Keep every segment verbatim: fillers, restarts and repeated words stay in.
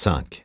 cinq.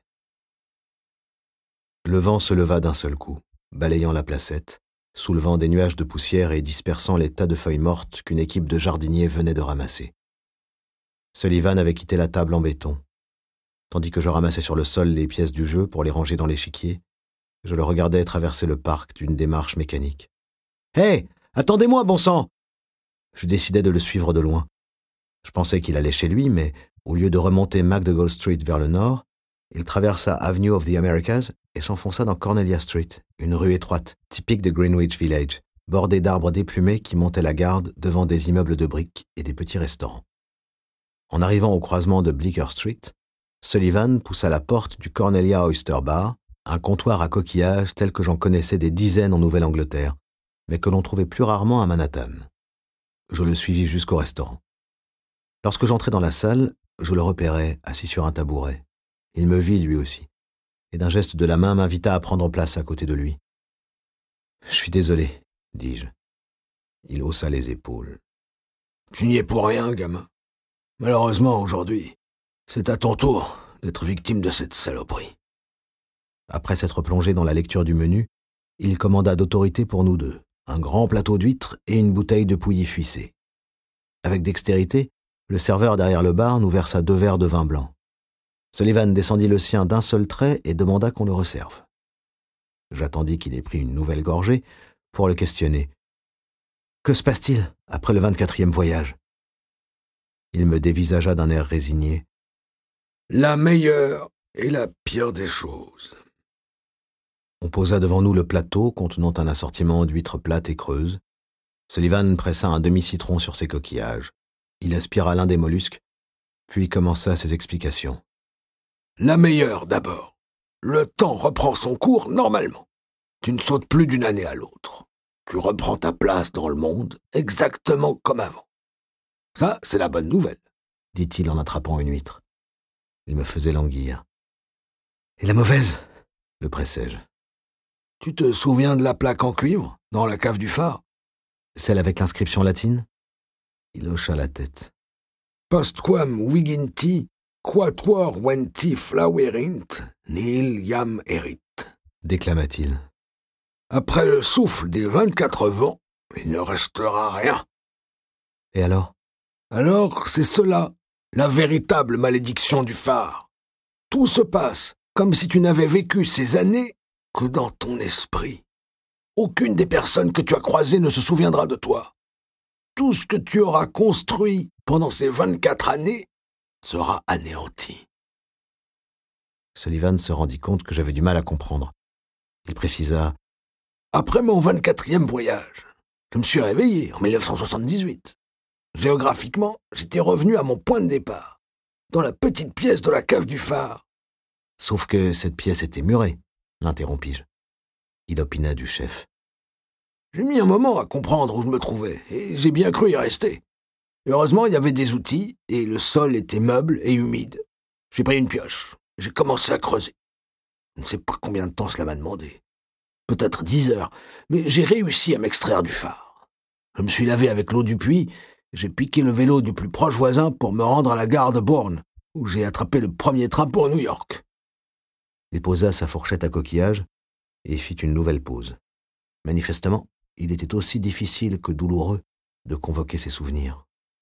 Le vent se leva d'un seul coup, balayant la placette, soulevant des nuages de poussière et dispersant les tas de feuilles mortes qu'une équipe de jardiniers venait de ramasser. Sullivan avait quitté la table en béton. Tandis que je ramassais sur le sol les pièces du jeu pour les ranger dans l'échiquier, je le regardais traverser le parc d'une démarche mécanique. « Hé, attendez-moi, bon sang !» Je décidai de le suivre de loin. Je pensais qu'il allait chez lui, mais au lieu de remonter McDougall Street vers le nord, il traversa Avenue of the Americas et s'enfonça dans Cornelia Street, une rue étroite, typique de Greenwich Village, bordée d'arbres déplumés qui montaient la garde devant des immeubles de briques et des petits restaurants. En arrivant au croisement de Bleecker Street, Sullivan poussa la porte du Cornelia Oyster Bar, un comptoir à coquillages tel que j'en connaissais des dizaines en Nouvelle-Angleterre, mais que l'on trouvait plus rarement à Manhattan. Je le suivis jusqu'au restaurant. Lorsque j'entrai dans la salle, je le repérai assis sur un tabouret. Il me vit lui aussi, et d'un geste de la main m'invita à prendre place à côté de lui. « Je suis désolé, » dis-je. Il haussa les épaules. « Tu n'y es pour rien, gamin. Malheureusement, aujourd'hui, c'est à ton tour d'être victime de cette saloperie. » Après s'être plongé dans la lecture du menu, il commanda d'autorité pour nous deux, un grand plateau d'huîtres et une bouteille de pouilly fuissé. Avec dextérité, le serveur derrière le bar nous versa deux verres de vin blanc. Sullivan descendit le sien d'un seul trait et demanda qu'on le resserve. J'attendis qu'il ait pris une nouvelle gorgée pour le questionner. « Que se passe-t-il après le vingt-quatrième voyage ?» Il me dévisagea d'un air résigné. « La meilleure et la pire des choses. » On posa devant nous le plateau contenant un assortiment d'huîtres plates et creuses. Sullivan pressa un demi-citron sur ses coquillages. Il aspira l'un des mollusques, puis commença ses explications. « La meilleure d'abord. Le temps reprend son cours normalement. Tu ne sautes plus d'une année à l'autre. Tu reprends ta place dans le monde exactement comme avant. Ça, c'est la bonne nouvelle, » dit-il en attrapant une huître. Il me faisait languir. « Et la mauvaise ?» le pressai-je. « Tu te souviens de la plaque en cuivre, dans la cave du phare ?»« Celle avec l'inscription latine ?» Il hocha la tête. « Postquam viginti, quatuor venti flowerint, nil iam erit » déclama-t-il. « Après le souffle des vingt-quatre vents, il ne restera rien. » Et alors ? Alors, c'est cela, la véritable malédiction du phare. Tout se passe comme si tu n'avais vécu ces années que dans ton esprit. Aucune des personnes que tu as croisées ne se souviendra de toi. Tout ce que tu auras construit pendant ces vingt-quatre années sera anéanti. Sullivan se rendit compte que j'avais du mal à comprendre. Il précisa « Après mon vingt-quatrième voyage, je me suis réveillé en dix-neuf cent soixante-dix-huit. Géographiquement, j'étais revenu à mon point de départ, dans la petite pièce de la cave du phare. » « Sauf que cette pièce était murée, » l'interrompis-je. Il opina du chef. « J'ai mis un moment à comprendre où je me trouvais, et j'ai bien cru y rester. Heureusement, il y avait des outils, et le sol était meuble et humide. J'ai pris une pioche, j'ai commencé à creuser. Je ne sais pas combien de temps cela m'a demandé. Peut-être dix heures, mais j'ai réussi à m'extraire du phare. Je me suis lavé avec l'eau du puits, j'ai piqué le vélo du plus proche voisin pour me rendre à la gare de Bourne, où j'ai attrapé le premier train pour New York. » Il posa sa fourchette à coquillage et fit une nouvelle pause. Manifestement, il était aussi difficile que douloureux de convoquer ses souvenirs.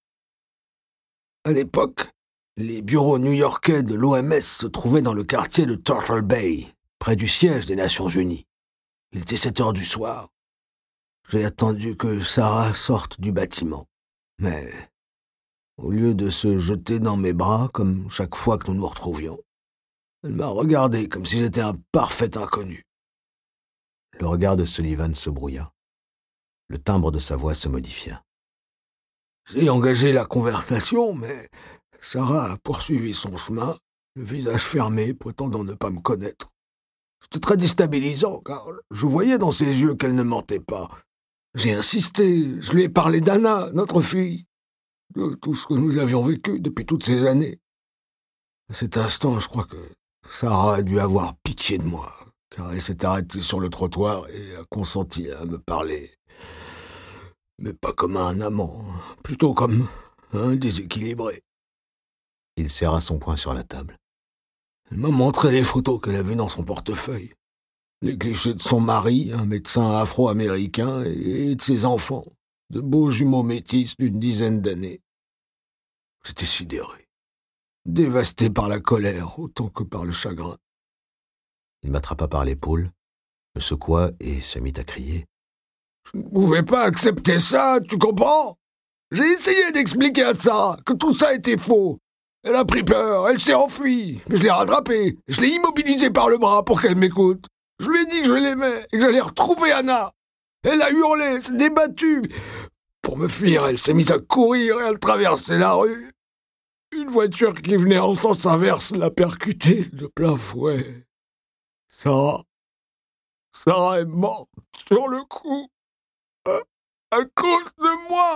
À l'époque, les bureaux new-yorkais de l'O M S se trouvaient dans le quartier de Turtle Bay, près du siège des Nations Unies. Il était sept heures du soir. J'ai attendu que Sarah sorte du bâtiment. Mais, au lieu de se jeter dans mes bras, comme chaque fois que nous nous retrouvions, elle m'a regardé comme si j'étais un parfait inconnu. Le regard de Sullivan se brouilla. Le timbre de sa voix se modifia. J'ai engagé la conversation, mais Sarah a poursuivi son chemin, le visage fermé, prétendant ne pas me connaître. C'était très déstabilisant, car je voyais dans ses yeux qu'elle ne mentait pas. J'ai insisté, je lui ai parlé d'Anna, notre fille, de tout ce que nous avions vécu depuis toutes ces années. À cet instant, je crois que Sarah a dû avoir pitié de moi, car elle s'est arrêtée sur le trottoir et a consenti à me parler. Mais pas comme un amant, plutôt comme un déséquilibré. Il serra son poing sur la table. Elle m'a montré les photos qu'elle a vues dans son portefeuille. Les clichés de son mari, un médecin afro-américain, et de ses enfants, de beaux jumeaux métis d'une dizaine d'années. J'étais sidéré, dévasté par la colère autant que par le chagrin. Il m'attrapa par l'épaule, me secoua et se mit à crier. « Je ne pouvais pas accepter ça, tu comprends ? J'ai essayé d'expliquer à Sarah que tout ça était faux. Elle a pris peur, elle s'est enfuie, mais je l'ai rattrapée, je l'ai immobilisée par le bras pour qu'elle m'écoute. Je lui ai dit que je l'aimais et que j'allais retrouver Anna. Elle a hurlé, s'est débattue. Pour me fuir, elle s'est mise à courir et à traverser la rue. Une voiture qui venait en sens inverse l'a percutée de plein fouet. Sarah, Sarah est morte sur le coup, à, à cause de moi. »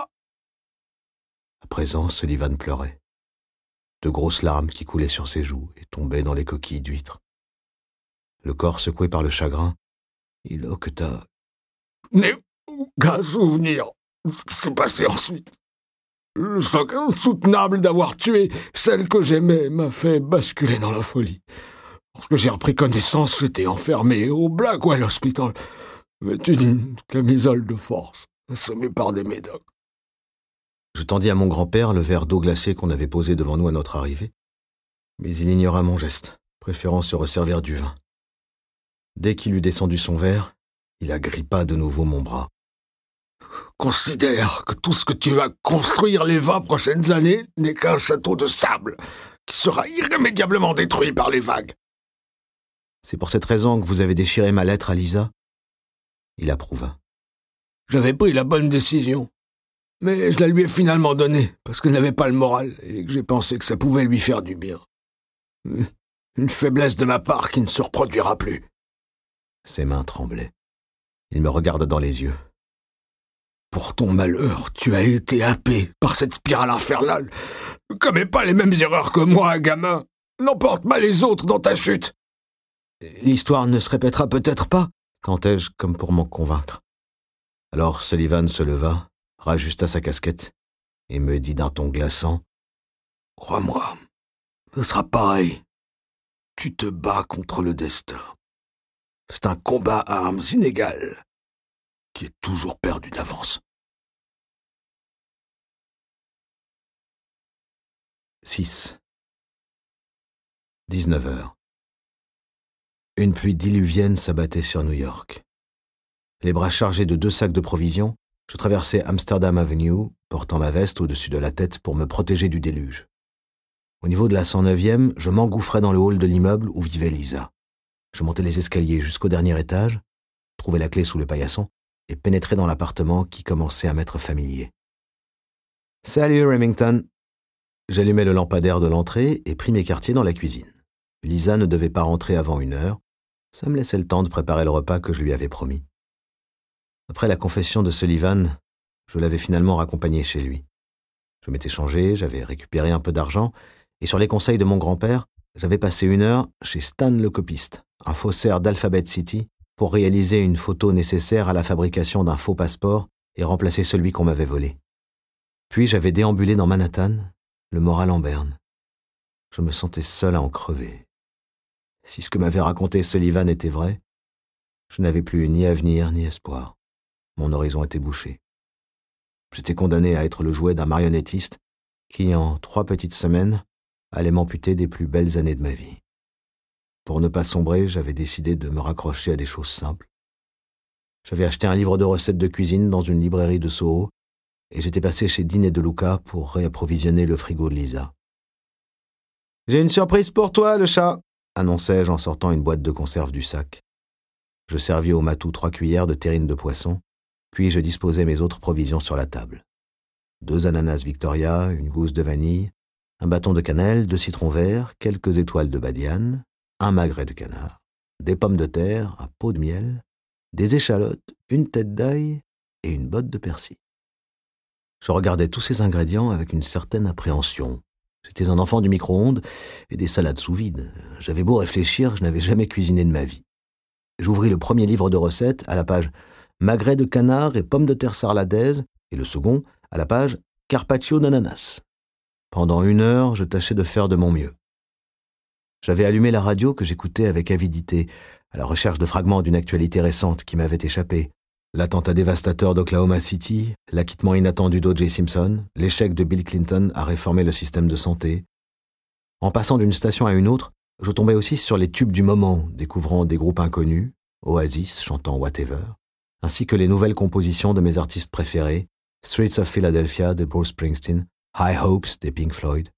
À présent, Sullivan pleurait. De grosses larmes qui coulaient sur ses joues et tombaient dans les coquilles d'huîtres. Le corps secoué par le chagrin, il hoqueta. « N'ai aucun souvenir de ce qui s'est passé ensuite. Le choc insoutenable d'avoir tué celle que j'aimais m'a fait basculer dans la folie. Lorsque j'ai repris connaissance, j'étais enfermé au Blackwell Hospital, vêtu d'une camisole de force, assommé par des médocs. » Je tendis à mon grand-père le verre d'eau glacée qu'on avait posé devant nous à notre arrivée, mais il ignora mon geste, préférant se resservir du vin. Dès qu'il eut descendu son verre, il agrippa de nouveau mon bras. « Considère que tout ce que tu vas construire les vingt prochaines années n'est qu'un château de sable qui sera irrémédiablement détruit par les vagues. » « C'est pour cette raison que vous avez déchiré ma lettre à Lisa ?» Il approuva. « J'avais pris la bonne décision, mais je la lui ai finalement donnée parce qu'elle n'avait pas le moral et que j'ai pensé que ça pouvait lui faire du bien. Une faiblesse de ma part qui ne se reproduira plus. » Ses mains tremblaient. Il me regarda dans les yeux. « Pour ton malheur, tu as été happé par cette spirale infernale. Ne commets pas les mêmes erreurs que moi, gamin. N'emporte pas les autres dans ta chute. » « L'histoire ne se répétera peut-être pas ?» tentai-je comme pour m'en convaincre. Alors Sullivan se leva, rajusta sa casquette et me dit d'un ton glaçant. « Crois-moi, ce sera pareil. Tu te bats contre le destin. C'est un combat à armes inégales qui est toujours perdu d'avance. » six. dix-neuf heures. Une pluie diluvienne s'abattait sur New York. Les bras chargés de deux sacs de provisions, je traversais Amsterdam Avenue, portant ma veste au-dessus de la tête pour me protéger du déluge. Au niveau de la cent neuvième, je m'engouffrais dans le hall de l'immeuble où vivait Lisa. Je montais les escaliers jusqu'au dernier étage, trouvais la clé sous le paillasson et pénétrais dans l'appartement qui commençait à m'être familier. « Salut, Remington !» J'allumai le lampadaire de l'entrée et pris mes quartiers dans la cuisine. Lisa ne devait pas rentrer avant une heure. Ça me laissait le temps de préparer le repas que je lui avais promis. Après la confession de Sullivan, je l'avais finalement raccompagné chez lui. Je m'étais changé, j'avais récupéré un peu d'argent, et sur les conseils de mon grand-père, j'avais passé une heure chez Stan le copiste, un faussaire d'Alphabet City, pour réaliser une photo nécessaire à la fabrication d'un faux passeport et remplacer celui qu'on m'avait volé. Puis j'avais déambulé dans Manhattan, le moral en berne. Je me sentais seul à en crever. Si ce que m'avait raconté Sullivan était vrai, je n'avais plus ni avenir ni espoir. Mon horizon était bouché. J'étais condamné à être le jouet d'un marionnettiste qui, en trois petites semaines, allait m'amputer des plus belles années de ma vie. Pour ne pas sombrer, j'avais décidé de me raccrocher à des choses simples. J'avais acheté un livre de recettes de cuisine dans une librairie de Soho et j'étais passé chez Dean et DeLuca pour réapprovisionner le frigo de Lisa. « J'ai une surprise pour toi, le chat !» annonçai-je en sortant une boîte de conserve du sac. Je servis au matou trois cuillères de terrine de poisson, puis je disposai mes autres provisions sur la table. Deux ananas Victoria, une gousse de vanille, un bâton de cannelle, deux citrons verts, quelques étoiles de badiane, un magret de canard, des pommes de terre, un pot de miel, des échalotes, une tête d'ail et une botte de persil. Je regardais tous ces ingrédients avec une certaine appréhension. J'étais un enfant du micro-ondes et des salades sous vide. J'avais beau réfléchir, je n'avais jamais cuisiné de ma vie. J'ouvris le premier livre de recettes à la page « Magret de canard et pommes de terre sarladaise » et le second à la page « Carpaccio d'ananas ». Pendant une heure, je tâchais de faire de mon mieux. J'avais allumé la radio que j'écoutais avec avidité, à la recherche de fragments d'une actualité récente qui m'avait échappé. L'attentat dévastateur d'Oklahoma City, l'acquittement inattendu d'O J Simpson, l'échec de Bill Clinton à réformer le système de santé. En passant d'une station à une autre, je tombais aussi sur les tubes du moment, découvrant des groupes inconnus, Oasis chantant Whatever, ainsi que les nouvelles compositions de mes artistes préférés, Streets of Philadelphia de Bruce Springsteen, High Hopes des Pink Floyd.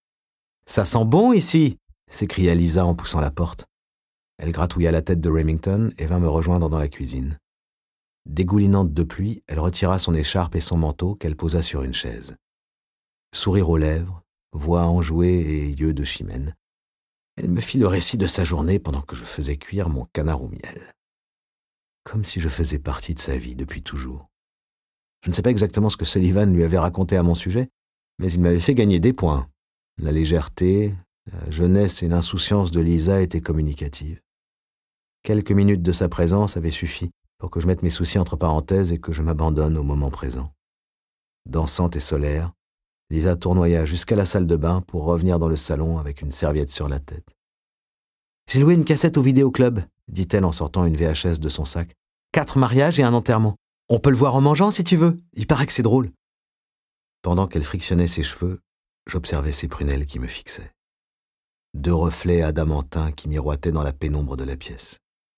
« Ça sent bon ici !» s'écria Lisa en poussant la porte. Elle gratouilla la tête de Remington et vint me rejoindre dans la cuisine. Dégoulinante de pluie, elle retira son écharpe et son manteau qu'elle posa sur une chaise. Sourire aux lèvres, voix enjouée et yeux de chimène, elle me fit le récit de sa journée pendant que je faisais cuire mon canard au miel. Comme si je faisais partie de sa vie depuis toujours. Je ne sais pas exactement ce que Sullivan lui avait raconté à mon sujet, mais il m'avait fait gagner des points. La légèreté, la jeunesse et l'insouciance de Lisa étaient communicatives. Quelques minutes de sa présence avaient suffi pour que je mette mes soucis entre parenthèses et que je m'abandonne au moment présent. Dansante et solaire, Lisa tournoya jusqu'à la salle de bain pour revenir dans le salon avec une serviette sur la tête. « J'ai loué une cassette au vidéoclub, » dit-elle en sortant une V H S de son sac. « Quatre mariages et un enterrement. On peut le voir en mangeant si tu veux, il paraît que c'est drôle. » Pendant qu'elle frictionnait ses cheveux, j'observais ses prunelles qui me fixaient. Deux reflets adamantins qui miroitaient dans la pénombre de la pièce.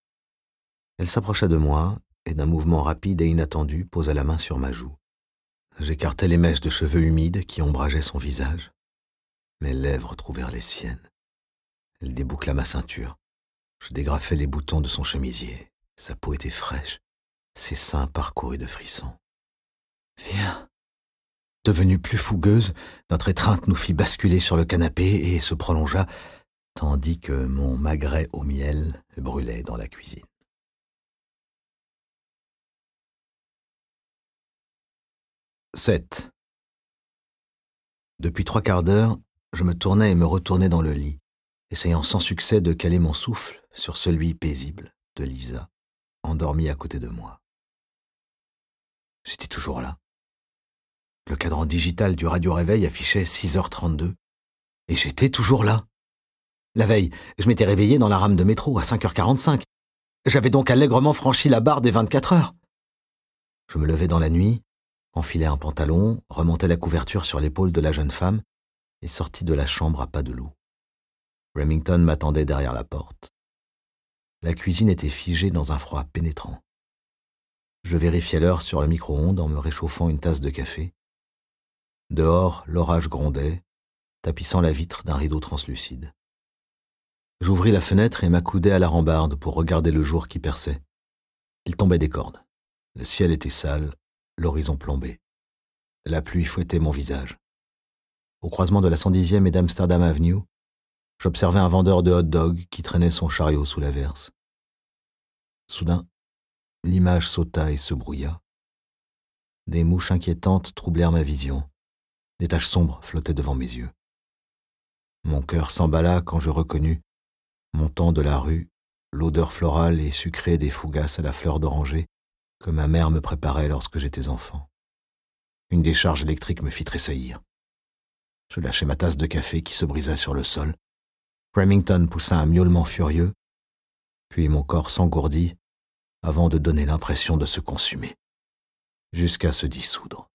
Elle s'approcha de moi et d'un mouvement rapide et inattendu posa la main sur ma joue. J'écartai les mèches de cheveux humides qui ombrageaient son visage. Mes lèvres trouvèrent les siennes. Elle déboucla ma ceinture. Je dégrafai les boutons de son chemisier. Sa peau était fraîche, ses seins parcourus de frissons. « Viens !» Devenue plus fougueuse, notre étreinte nous fit basculer sur le canapé et se prolongea, tandis que mon magret au miel brûlait dans la cuisine. sept. Depuis trois quarts d'heure, je me tournais et me retournais dans le lit, essayant sans succès de caler mon souffle sur celui paisible de Lisa, endormie à côté de moi. J'étais toujours là. Le cadran digital du radio-réveil affichait six heures trente-deux, et j'étais toujours là. La veille, je m'étais réveillé dans la rame de métro à cinq heures quarante-cinq. J'avais donc allègrement franchi la barre des vingt-quatre heures. Je me levais dans la nuit, enfilai un pantalon, remontai la couverture sur l'épaule de la jeune femme et sortis de la chambre à pas de loup. Remington m'attendait derrière la porte. La cuisine était figée dans un froid pénétrant. Je vérifiai l'heure sur le micro-ondes en me réchauffant une tasse de café. Dehors, l'orage grondait, tapissant la vitre d'un rideau translucide. J'ouvris la fenêtre et m'accoudai à la rambarde pour regarder le jour qui perçait. Il tombait des cordes. Le ciel était sale, l'horizon plombé. La pluie fouettait mon visage. Au croisement de la cent dixième et d'Amsterdam Avenue, j'observais un vendeur de hot-dog qui traînait son chariot sous l'averse. Soudain, l'image sauta et se brouilla. Des mouches inquiétantes troublèrent ma vision. Des taches sombres flottaient devant mes yeux. Mon cœur s'emballa quand je reconnus, montant de la rue, l'odeur florale et sucrée des fougasses à la fleur d'oranger que ma mère me préparait lorsque j'étais enfant. Une décharge électrique me fit tressaillir. Je lâchai ma tasse de café qui se brisa sur le sol. Remington poussa un miaulement furieux, puis mon corps s'engourdit avant de donner l'impression de se consumer, jusqu'à se dissoudre.